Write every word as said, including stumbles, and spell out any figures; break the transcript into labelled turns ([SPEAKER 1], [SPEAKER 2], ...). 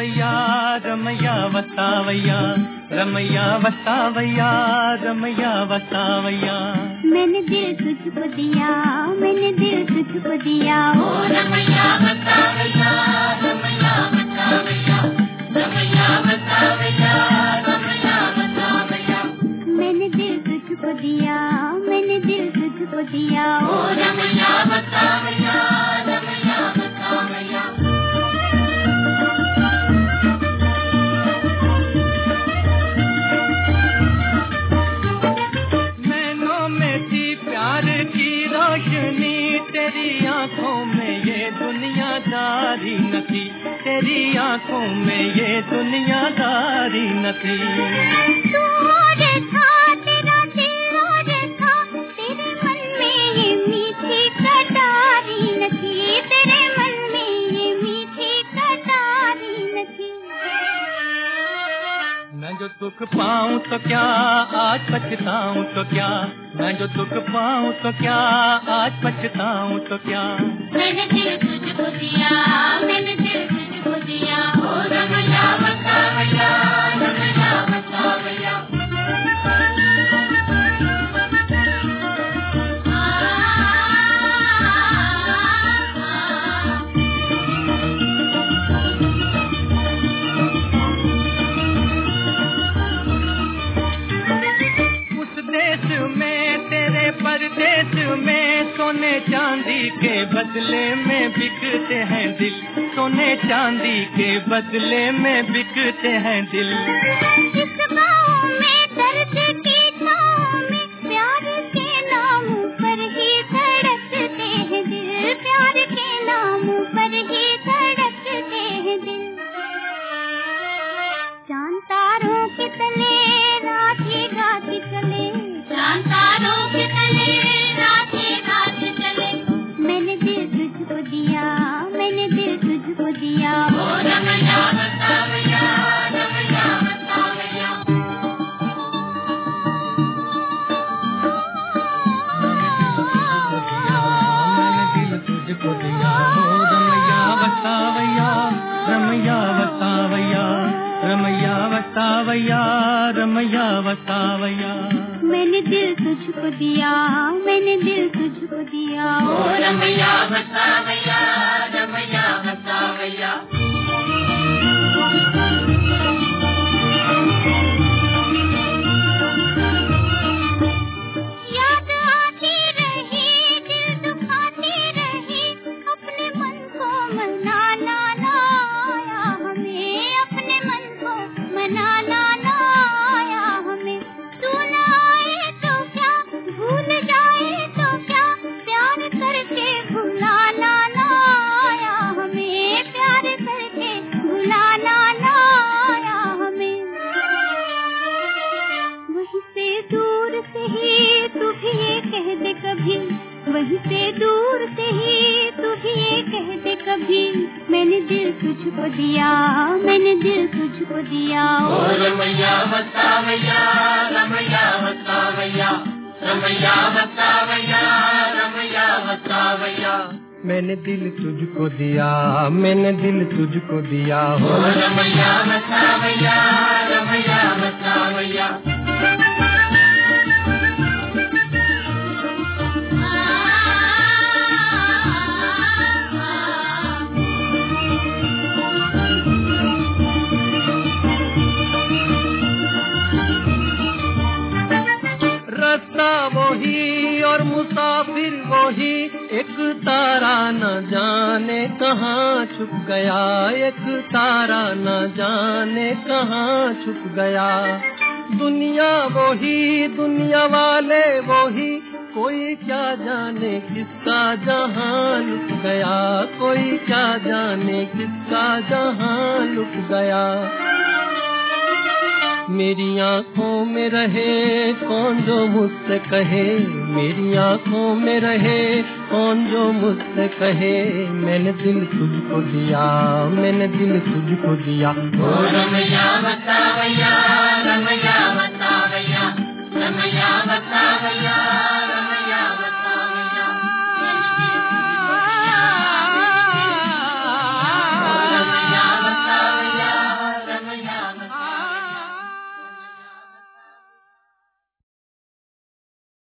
[SPEAKER 1] वसावैया रमैया वसावैया रमैया वसावैया रमैया वसावैया।
[SPEAKER 2] मैंने दिल तुझको दिया, मैंने दिल तुझको दिया,
[SPEAKER 3] ओ रमैया वसावैया रमैया वसावैया रमैया वसावैया रमैया वसावैया।
[SPEAKER 2] मैंने दिल तुझको दिया, मैंने दिल तुझको दिया,
[SPEAKER 3] ओ रमैया वसावैया रमैया वसावैया।
[SPEAKER 1] नैनों में थी प्यार की रोशनी, तेरी आंखों में ये दुनियादारी न थी, तेरी आंखों में ये दुनियादारी न थी।
[SPEAKER 2] तू और था तेरा दिल और था, तेरे मन में ये मीठी कटारी न थी, तेरे मन में ये मीठी कटारी न थी।
[SPEAKER 1] मैं जो दुख पाऊं तो क्या आज पछताऊं तो क्या, मैं जो दुख पाऊं तो क्या आज पछताऊं तो क्या।
[SPEAKER 3] मैंने दिल तुझको दिया, मैंने दिल तुझको दिया, ओ रमैया वसावैया रमैया वसावैया।
[SPEAKER 1] परदेश में सोने चांदी के बदले में बिकते हैं दिल, सोने चांदी के बदले में बिकते हैं दिल।
[SPEAKER 2] इस गाँव में दर्द की छाँव में प्यार के नाम पर ही धड़कते हैं दिल, प्यार के नाम पर ही धड़कते हैं दिल। चांद तारों के तले रात ही रात चले,
[SPEAKER 3] चांद तारों के तले रात ही रात चले।
[SPEAKER 2] मैंने दिल तुझको दिया, मैंने दिल तुझको दिया,
[SPEAKER 3] ओ रमैया वसावैया रमैया वसावैया।
[SPEAKER 1] मैंने दिल तुझको दिया, ओ रमैया वसावैया रमैया वसावैया रमैया वसावैया रमैया वसावैया।
[SPEAKER 2] मैंने दिल तुझको दिया, मैंने दिल तुझको दिया,
[SPEAKER 3] ओ रमैया वसावैया रमैया वसावैया।
[SPEAKER 2] याद आती रही, दिल दुखाती रही, अपने मन को मनाना ना आया हमें, अपने मन को मनाना ना आया हमें। तू ना आए तो क्या, भूल जाए तो क्या, प्यार करके भुलाना ना आया हमें, प्यार करके भुलाना ना आया हमें। वहीं से दूर से ही तू भी ये कह दे कभी, वहीं से दूर से ही तू भी ये कह दे कभी, मैंने दिल तुझको दिया, मैंने दिल तुझको दिया,
[SPEAKER 3] ओ रमैया वसावैया रमैया वसावैया रमैया वसावैया रमैया वसावैया।
[SPEAKER 1] मैंने दिल तुझको दिया, मैंने दिल तुझको दिया,
[SPEAKER 3] ओ रमैया वसावैया रमैया वसावैया।
[SPEAKER 1] रास्ता वही और मुसाफिर वही, एक तारा न जाने कहाँ छुप गया, एक तारा न जाने कहाँ छुप गया। दुनिया वही, दुनिया वाले वही, कोई क्या जाने किसका जहां लुट गया, कोई क्या जाने किसका जहां लुट गया। मेरी आँखों में रहे कौन जो मुझसे कहे, मेरी आँखों में रहे कौन जो मुझसे कहे, मैंने दिल तुझको दिया, मैंने दिल तुझको दिया।
[SPEAKER 3] ओ रमैया वसावैया रमैया वसावैया रमैया वसावैया